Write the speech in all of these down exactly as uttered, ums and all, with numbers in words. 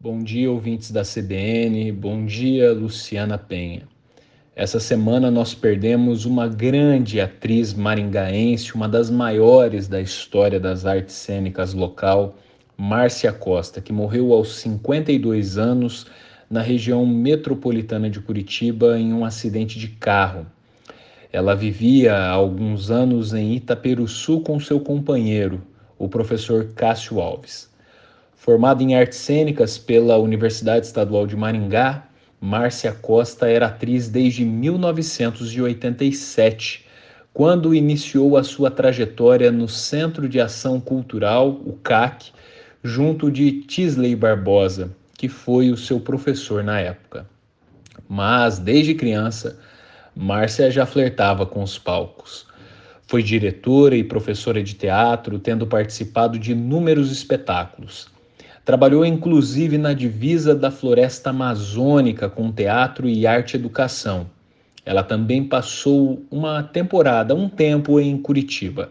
Bom dia, ouvintes da C B N. Bom dia, Luciana Penha. Essa semana nós perdemos uma grande atriz maringaense, uma das maiores da história das artes cênicas local, Márcia Costa, que morreu aos cinquenta e dois anos na região metropolitana de Curitiba em um acidente de carro. Ela vivia há alguns anos em Itaperuçu com seu companheiro, o professor Cássio Alves. Formada em artes cênicas pela Universidade Estadual de Maringá, Márcia Costa era atriz desde mil novecentos e oitenta e sete, quando iniciou a sua trajetória no Centro de Ação Cultural, o C A C, junto de Tisley Barbosa, que foi o seu professor na época. Mas, desde criança, Márcia já flertava com os palcos. Foi diretora e professora de teatro, tendo participado de inúmeros espetáculos. Trabalhou inclusive na divisa da Floresta Amazônica com teatro e arte educação. Ela também passou uma temporada, um tempo em Curitiba.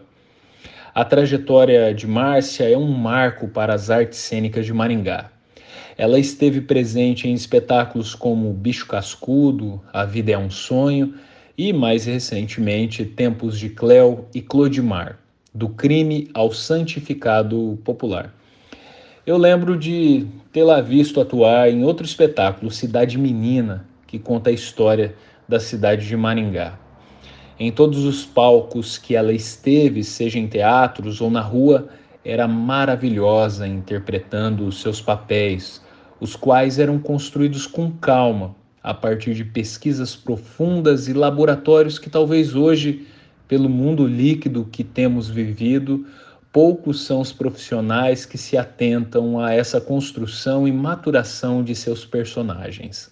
A trajetória de Márcia é um marco para as artes cênicas de Maringá. Ela esteve presente em espetáculos como Bicho Cascudo, A Vida é um Sonho e, mais recentemente, Tempos de Cléo e Clodimar, do crime ao santificado popular. Eu lembro de tê-la visto atuar em outro espetáculo, Cidade Menina, que conta a história da cidade de Maringá. Em todos os palcos que ela esteve, seja em teatros ou na rua, era maravilhosa interpretando os seus papéis, os quais eram construídos com calma, a partir de pesquisas profundas e laboratórios que talvez hoje, pelo mundo líquido que temos vivido, poucos são os profissionais que se atentam a essa construção e maturação de seus personagens.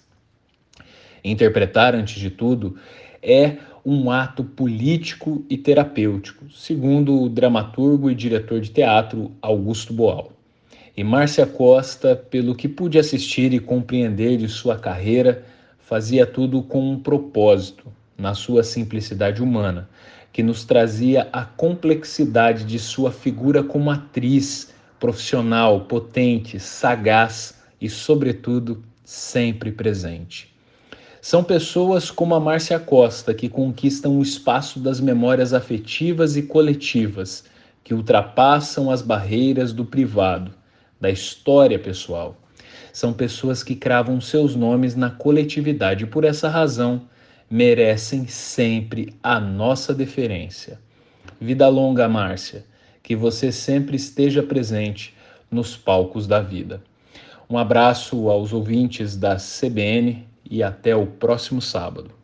Interpretar, antes de tudo, é um ato político e terapêutico, segundo o dramaturgo e diretor de teatro Augusto Boal. E Márcia Costa, pelo que pude assistir e compreender de sua carreira, fazia tudo com um propósito, na sua simplicidade humana, que nos trazia a complexidade de sua figura como atriz, profissional, potente, sagaz e, sobretudo, sempre presente. São pessoas como a Márcia Costa que conquistam o espaço das memórias afetivas e coletivas, que ultrapassam as barreiras do privado, da história pessoal. São pessoas que cravam seus nomes na coletividade e, por essa razão, merecem sempre a nossa deferência. Vida longa, Márcia, que você sempre esteja presente nos palcos da vida. Um abraço aos ouvintes da C B N e até o próximo sábado.